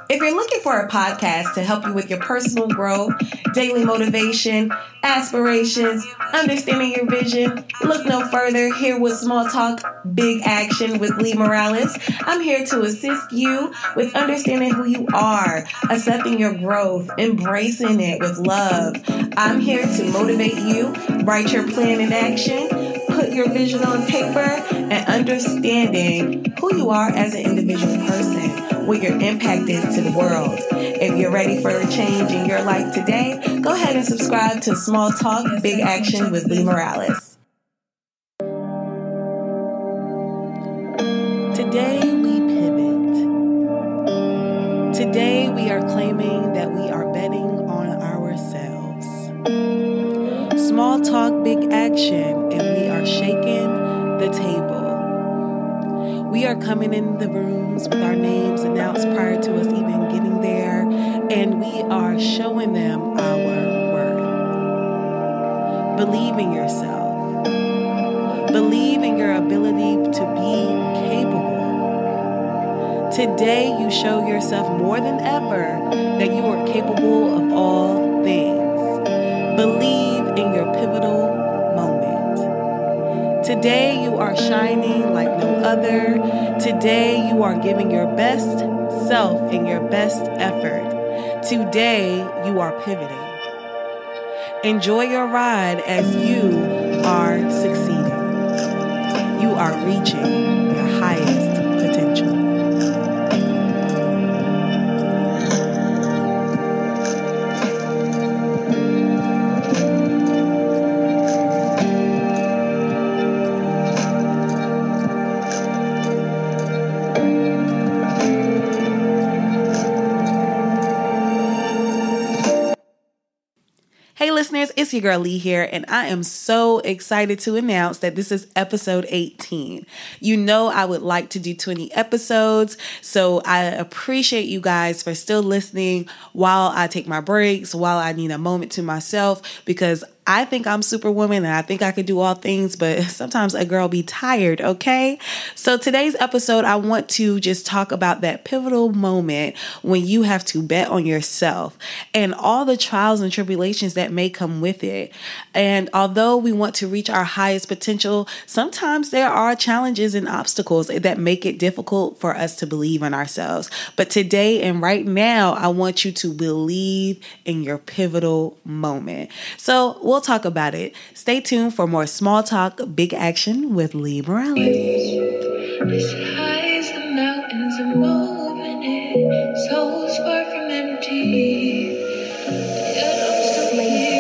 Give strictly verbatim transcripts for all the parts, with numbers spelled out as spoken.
If you're looking for a podcast to help you with your personal growth, daily motivation, aspirations, understanding your vision, look no further. Here with Small Talk, Big Action with Lee Morales. I'm here to assist you with understanding who you are, accepting your growth, embracing it with love. I'm here to motivate you, write your plan in action, put your vision on paper, and understanding who you are as an individual person, what your impact is to the world. If you're ready for a change in your life today, go ahead and subscribe to Small Talk, Big Action with Lee Morales. Today we pivot. Today we are claiming that we are betting on ourselves. Small talk, big action, and we are shaking the table. We are coming in the rooms with our names announced prior to us even getting there, and we are showing them our worth. Believe in yourself. Believe in your ability to be capable. Today you show yourself more than ever that you are capable of all things. Believe in your pivotal moment. Today you are shining like no other. Today you are giving your best self and your best effort. Today you are pivoting. Enjoy your ride as you are succeeding. You are reaching your highest potential. Hey listeners, it's your girl Lee here, and I am so excited to announce that this is episode eighteen. You know I would like to do twenty episodes, so I appreciate you guys for still listening while I take my breaks, while I need a moment to myself, because I think I'm Superwoman and I think I could do all things, but sometimes a girl be tired, okay? So today's episode, I want to just talk about that pivotal moment when you have to bet on yourself and all the trials and tribulations that may come with it. And although we want to reach our highest potential, sometimes there are challenges and obstacles that make it difficult for us to believe in ourselves. But today and right now, I want you to believe in your pivotal moment. So we'll talk about it. Stay tuned for more Small Talk, Big Action with Lee Morales. As high as the mountains are moving it, souls far from empty. Yet I'm still here.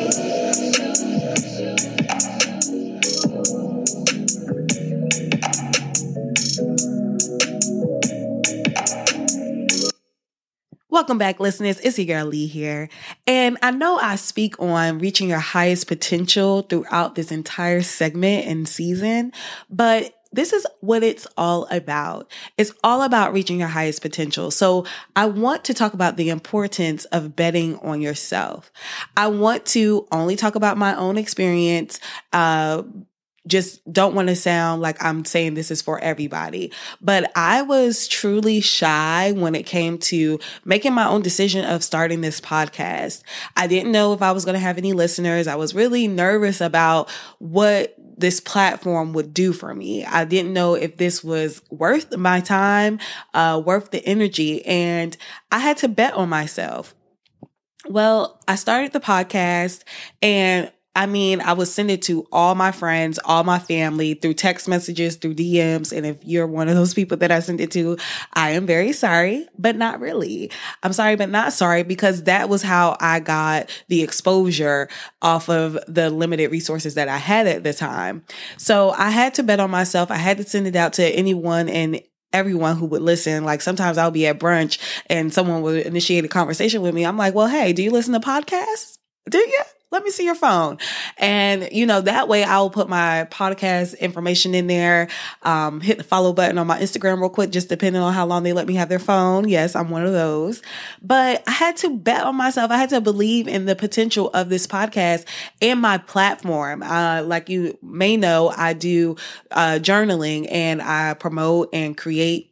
Welcome back, listeners. It's your girl Lee here. And I know I speak on reaching your highest potential throughout this entire segment and season, but this is what it's all about. It's all about reaching your highest potential. So I want to talk about the importance of betting on yourself. I want to only talk about my own experience, uh, just don't want to sound like I'm saying this is for everybody, but I was truly shy when it came to making my own decision of starting this podcast. I didn't know if I was going to have any listeners. I was really nervous about what this platform would do for me. I didn't know if this was worth my time, uh, worth the energy, and I had to bet on myself. Well, I started the podcast, and I mean, I would send it to all my friends, all my family through text messages, through D Ms. And if you're one of those people that I sent it to, I am very sorry, but not really. I'm sorry, but not sorry, because that was how I got the exposure off of the limited resources that I had at the time. So I had to bet on myself. I had to send it out to anyone and everyone who would listen. Like sometimes I'll be at brunch and someone would initiate a conversation with me. I'm like, well, hey, do you listen to podcasts? Do you? Let me see your phone. And, you know, that way I'll put my podcast information in there, um, hit the follow button on my Instagram real quick, just depending on how long they let me have their phone. Yes, I'm one of those. But I had to bet on myself. I had to believe in the potential of this podcast and my platform. Uh, like you may know, I do uh, journaling, and I promote and create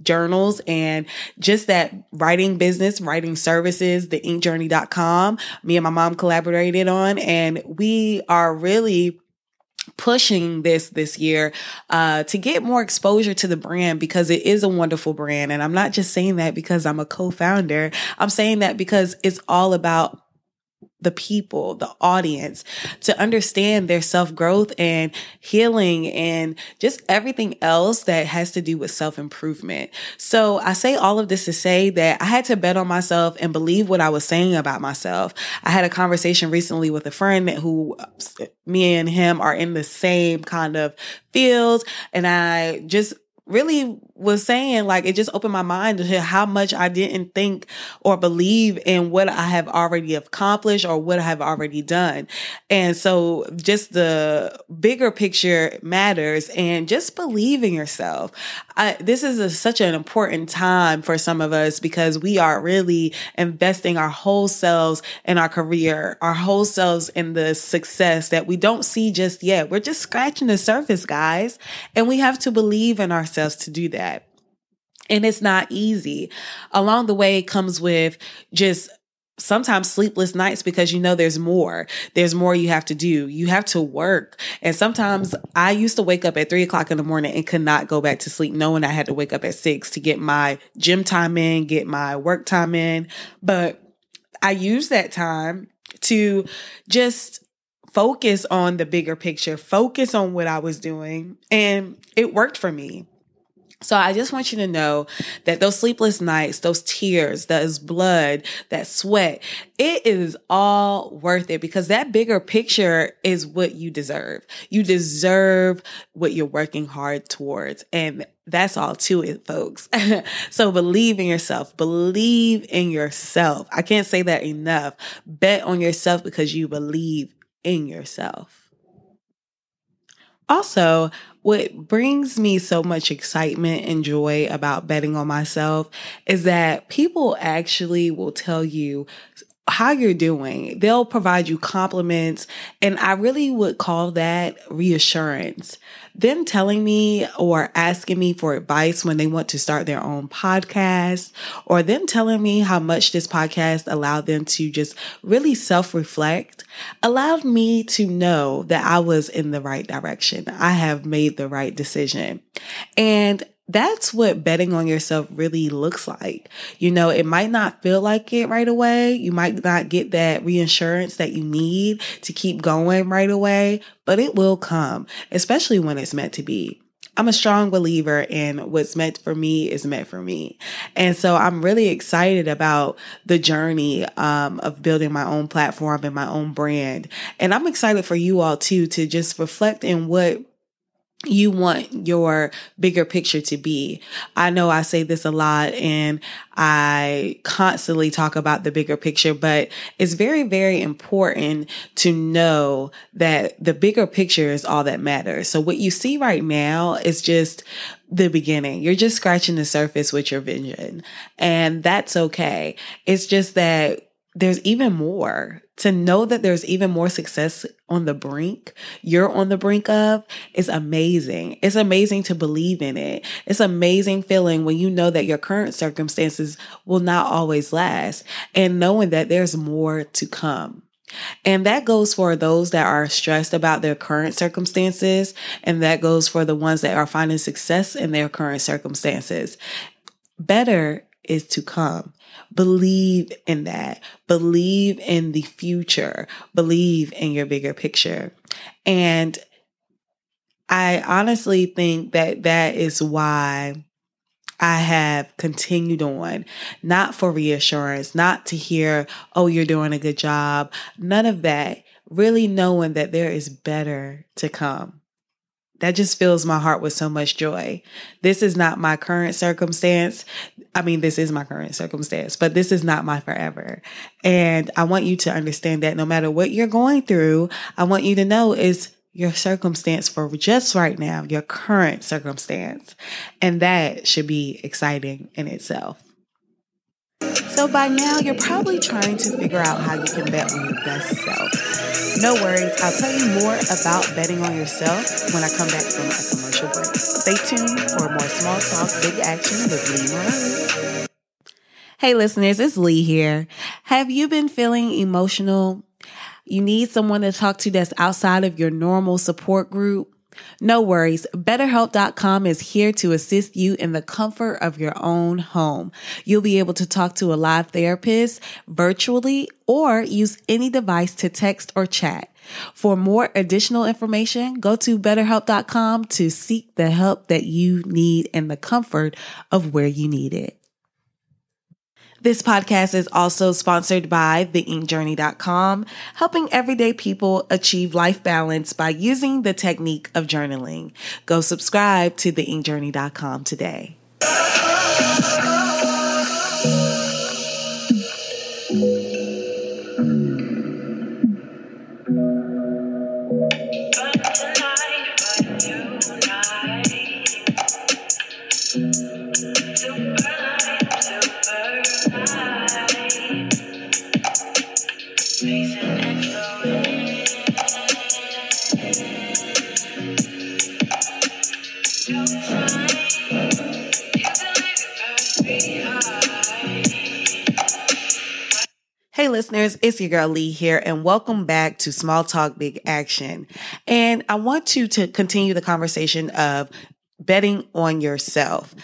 journals and just that writing business, writing services, the ink journey dot com, me and my mom collaborated on, and we are really pushing this this year uh, to get more exposure to the brand because it is a wonderful brand. And I'm not just saying that because I'm a co-founder. I'm saying that because it's all about the people, the audience, to understand their self-growth and healing and just everything else that has to do with self-improvement. So I say all of this to say that I had to bet on myself and believe what I was saying about myself. I had a conversation recently with a friend who, me and him are in the same kind of field, and I just really was saying, like, it just opened my mind to how much I didn't think or believe in what I have already accomplished or what I have already done. And so just the bigger picture matters, and just believe in yourself. I, this is a, such an important time for some of us because we are really investing our whole selves in our career, our whole selves in the success that we don't see just yet. We're just scratching the surface, guys, and we have to believe in ourselves to do that. And it's not easy. Along the way, it comes with just sometimes sleepless nights because you know there's more. There's more you have to do. You have to work. And sometimes I used to wake up at three o'clock in the morning and could not go back to sleep, knowing I had to wake up at six to get my gym time in, get my work time in. But I used that time to just focus on the bigger picture, focus on what I was doing, and it worked for me. So I just want you to know that those sleepless nights, those tears, those blood, that sweat, it is all worth it because that bigger picture is what you deserve. You deserve what you're working hard towards. And that's all to it, folks. So believe in yourself. Believe in yourself. I can't say that enough. Bet on yourself because you believe in yourself. Also, what brings me so much excitement and joy about betting on myself is that people actually will tell you how you're doing. They'll provide you compliments, and I really would call that reassurance. Them telling me or asking me for advice when they want to start their own podcast, or them telling me how much this podcast allowed them to just really self-reflect, allowed me to know that I was in the right direction. I have made the right decision. And that's what betting on yourself really looks like. You know, it might not feel like it right away. You might not get that reassurance that you need to keep going right away, but it will come, especially when it's meant to be. I'm a strong believer in what's meant for me is meant for me. And so I'm really excited about the journey um, of building my own platform and my own brand. And I'm excited for you all too, to just reflect in what you want your bigger picture to be. I know I say this a lot and I constantly talk about the bigger picture, but it's very, very important to know that the bigger picture is all that matters. So what you see right now is just the beginning. You're just scratching the surface with your vision, and that's okay. It's just that there's even more. To know that there's even more success on the brink, you're on the brink of, is amazing. It's amazing to believe in it. It's amazing feeling when you know that your current circumstances will not always last, and knowing that there's more to come. And that goes for those that are stressed about their current circumstances, and that goes for the ones that are finding success in their current circumstances. Better is to come. Believe in that. Believe in the future. Believe in your bigger picture. And I honestly think that that is why I have continued on, not for reassurance, not to hear, oh, you're doing a good job. None of that. Really knowing that there is better to come. That just fills my heart with so much joy. This is not my current circumstance. I mean, this is my current circumstance, but this is not my forever. And I want you to understand that no matter what you're going through, I want you to know is your circumstance for just right now, your current circumstance. And that should be exciting in itself. So by now, you're probably trying to figure out how you can bet on your best self. No worries, I'll tell you more about betting on yourself when I come back from a commercial break. Stay tuned for more Small Talk Big Action with Lee Morales. Hey listeners, it's Lee here. Have you been feeling emotional? You need someone to talk to that's outside of your normal support group? No worries. BetterHelp dot com is here to assist you in the comfort of your own home. You'll be able to talk to a live therapist virtually or use any device to text or chat. For more additional information, go to BetterHelp dot com to seek the help that you need in the comfort of where you need it. This podcast is also sponsored by the ink journey dot com, helping everyday people achieve life balance by using the technique of journaling. Go subscribe to the ink journey dot com today. Hey listeners, it's your girl Lee here and welcome back to Small Talk Big Action. And I want you to continue the conversation of betting on yourself.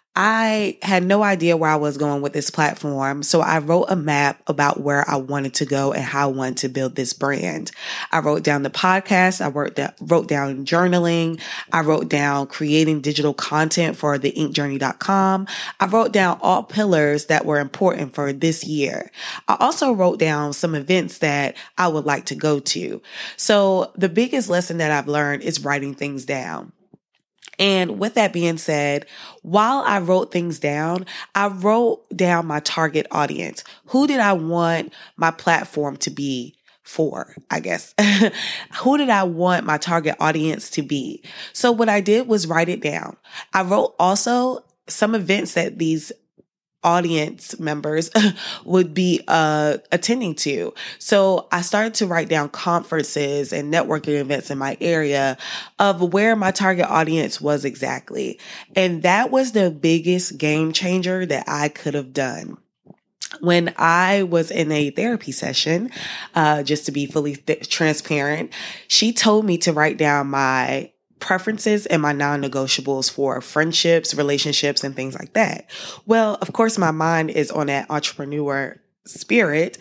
I had no idea where I was going with this platform, so I wrote a map about where I wanted to go and how I wanted to build this brand. I wrote down the podcast, I wrote down, wrote down journaling, I wrote down creating digital content for the ink journey dot com. I wrote down all pillars that were important for this year. I also wrote down some events that I would like to go to. So the biggest lesson that I've learned is writing things down. And with that being said, while I wrote things down, I wrote down my target audience. Who did I want my platform to be for, I guess? Who did I want my target audience to be? So what I did was write it down. I wrote also some events that these audience members would be uh attending to. So I started to write down conferences and networking events in my area of where my target audience was exactly. And that was the biggest game changer that I could have done. When I was in a therapy session, uh, just to be fully th- transparent, she told me to write down my preferences and my non-negotiables for friendships, relationships, and things like that. Well, of course, my mind is on that entrepreneur spirit.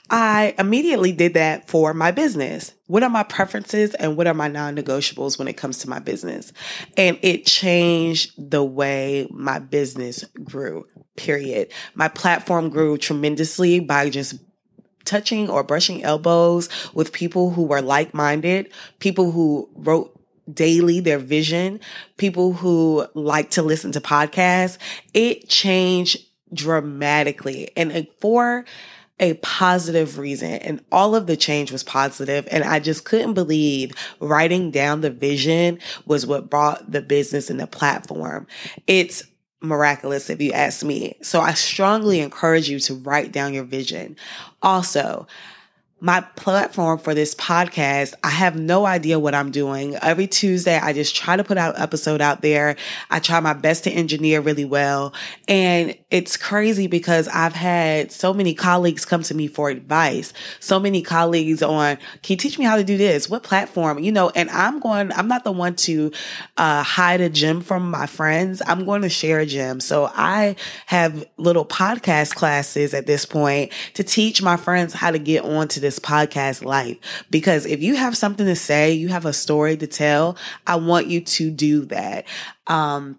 I immediately did that for my business. What are my preferences and what are my non-negotiables when it comes to my business? And it changed the way my business grew, period. My platform grew tremendously by just touching or brushing elbows with people who were like-minded, people who wrote daily their vision, people who like to listen to podcasts. It changed dramatically and for a positive reason. And all of the change was positive. And I just couldn't believe writing down the vision was what brought the business and the platform. It's miraculous if you ask me. So I strongly encourage you to write down your vision. Also, my platform for this podcast, I have no idea what I'm doing. Every Tuesday, I just try to put out an episode out there. I try my best to engineer really well. And it's crazy because I've had so many colleagues come to me for advice. So many colleagues on, can you teach me how to do this? What platform? You know, and I'm going, I'm not the one to uh, hide a gem from my friends. I'm going to share a gem. So I have little podcast classes at this point to teach my friends how to get onto this podcast life. Because if you have something to say, you have a story to tell, I want you to do that. Um,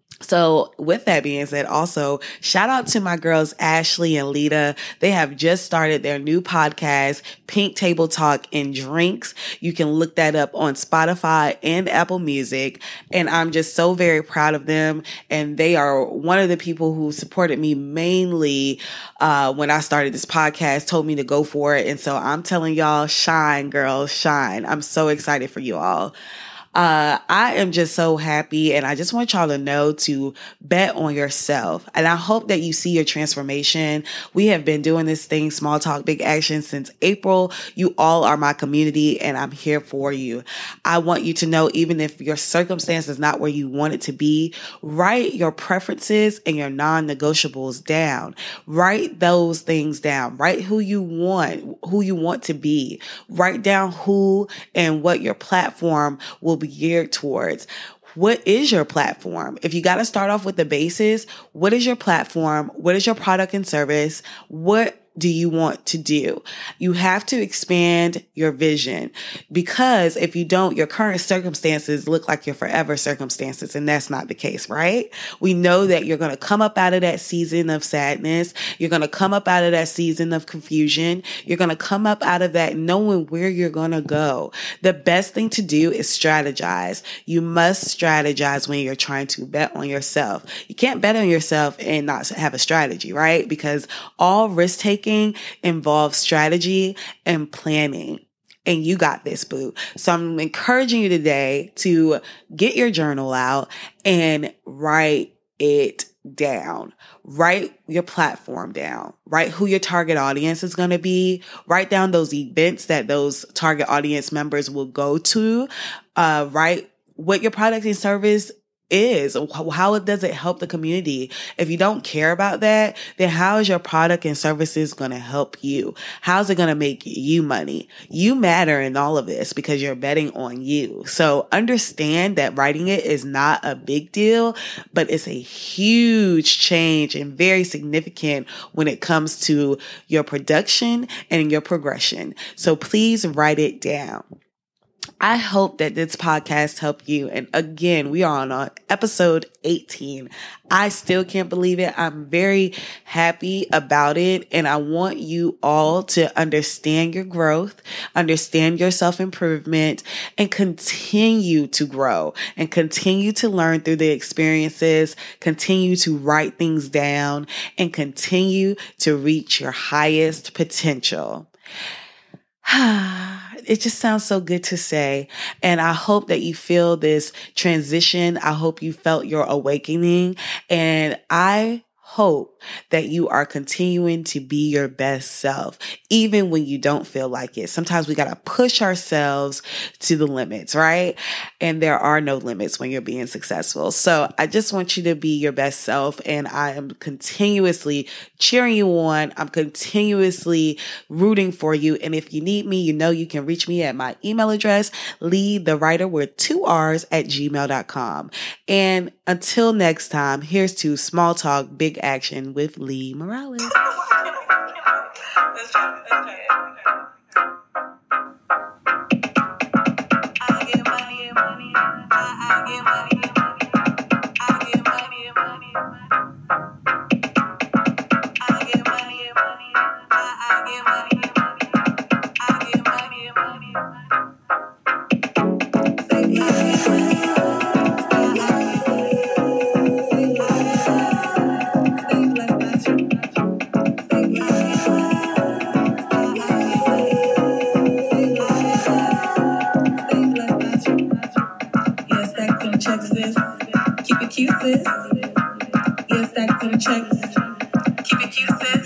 So with that being said, also shout out to my girls, Ashley and Lita. They have just started their new podcast, Pink Table Talk and Drinks. You can look that up on Spotify and Apple Music. And I'm just so very proud of them. And they are one of the people who supported me mainly uh, when I started this podcast, told me to go for it. And so I'm telling y'all, shine, girls, shine. I'm so excited for you all. Uh, I am just so happy, and I just want y'all to know to bet on yourself. And I hope that you see your transformation. We have been doing this thing, Small Talk, Big Action, since April. You all are my community, and I'm here for you. I want you to know, even if your circumstance is not where you want it to be, write your preferences and your non-negotiables down. Write those things down. Write who you want, who you want to be. Write down who and what your platform will be geared towards. What is your platform? If you got to start off with the basis, what is your platform? What is your product and service? What do you want to do? You have to expand your vision, because if you don't, your current circumstances look like your forever circumstances, and that's not the case, right? We know that you're going to come up out of that season of sadness. You're going to come up out of that season of confusion. You're going to come up out of that knowing where you're going to go. The best thing to do is strategize. You must strategize when you're trying to bet on yourself. You can't bet on yourself and not have a strategy, right? Because all risk taking involves strategy and planning. And you got this, boo. So I'm encouraging you today to get your journal out and write it down. Write your platform down. Write who your target audience is going to be. Write down those events that those target audience members will go to. Uh, write what your product and service is. How does it help the community? If you don't care about that, then how is your product and services going to help you? How's it going to make you money? You matter in all of this because you're betting on you. So understand that writing it is not a big deal, but it's a huge change and very significant when it comes to your production and your progression. So please write it down. I hope that this podcast helped you. And again, we are on uh, episode eighteen. I still can't believe it. I'm very happy about it. And I want you all to understand your growth, understand your self-improvement, and continue to grow and continue to learn through the experiences, continue to write things down, and continue to reach your highest potential. It just sounds so good to say. And I hope that you feel this transition. I hope you felt your awakening. And I hope that you are continuing to be your best self, even when you don't feel like it. Sometimes we got to push ourselves to the limits, right? And there are no limits when you're being successful. So I just want you to be your best self. And I am continuously cheering you on. I'm continuously rooting for you. And if you need me, you know you can reach me at my email address, Lee the Writer with two R's at gmail dot com. And until next time, here's to Small Talk, Big Action with Lee Morales. Let's try, let's try it. I get money, money, I get money, I get money, money, I get money, money, I get money, I get money, money. Keep it cute, sis. Yeah, stack them checks. Keep it cute, sis.